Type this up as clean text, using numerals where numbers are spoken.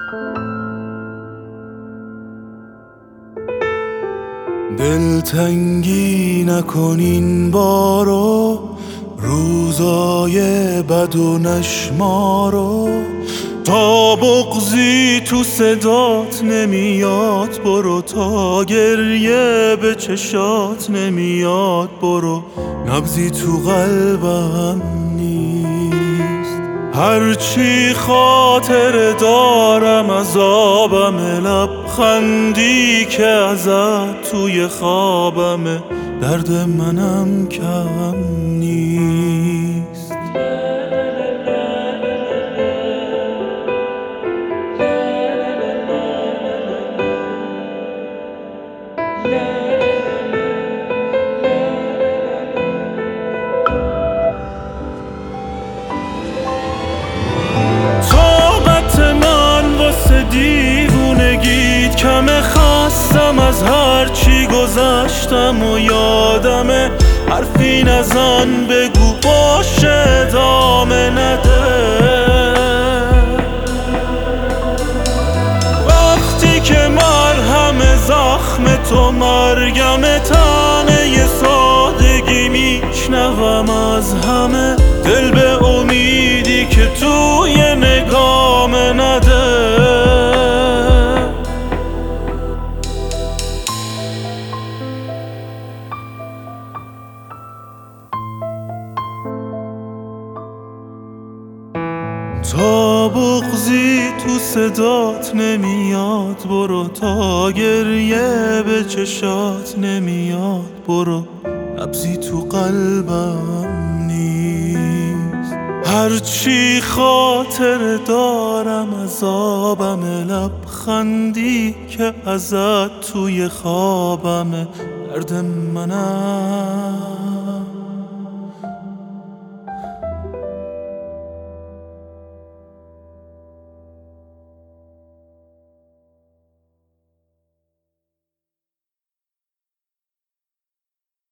دلتنگی نکن این بارو، روزای بد و نشمارو. تا بغضی تو صدات نمیاد برو، تا گریه به چشات نمیاد برو. نبضی تو قلبم نیست، هرچی خاطر دارم عذابمه. لبخندی که ازت توی خوابمه، درد منم کم نیست. طاقت من واسه دیوونگیت کمه، خستم از هرچی گذشتم و یادمه. حرفی نزن بگو باشه ادامه نده، وقتی که مرهم زخم تو مرگمه. تنه سادگی میشنوم از همه، دل به امیدی که توی نگام نده. تا بغضی تو صدات نمیاد برو، تا گریه به چشات نمیاد برو. نبضی تو قلبم نیست، هرچی خاطر دارم عذابمه. لبخندی که ازت توی خوابمه، درد منم